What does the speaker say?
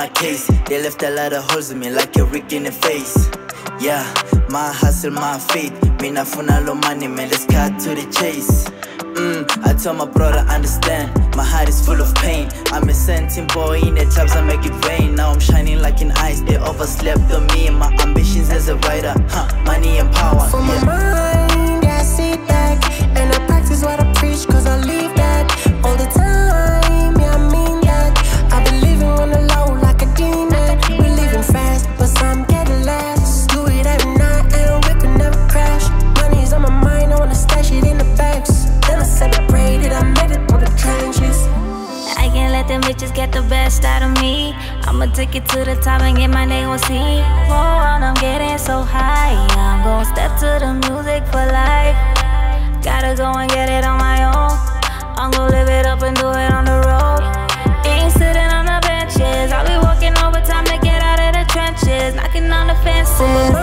my case. They left a lot of holes in me like a Rick in the face. Yeah, my hustle, my faith. Mina funa lo money, man, let's cut to the chase. I tell my brother, understand, my heart is full of pain. I'm a sentient boy in the clubs, I make it rain. Now I'm shining like an ice, they overslept on me and my ambitions as a writer. Money and power. For my mind, yeah, I sit back and I practice what I preach, cause I live that all the time, yeah, I mean that. I be living on the low like a demon. We living fast, but some getting less. Do it every night and we could never crash. Money's on my mind, I wanna stash it in the bags. Then I celebrated, I made it through the trenches. I can't let them bitches get the best out of me. I'ma take it to the top and get my name on C. Whoa, I'm getting so high, I'm gon' step to the music for life. Gotta go and get it on my own. I'm gon' live it up and do it on the road. Ain't sitting on the benches, I'll be working overtime to get out of the trenches, knocking on the fences.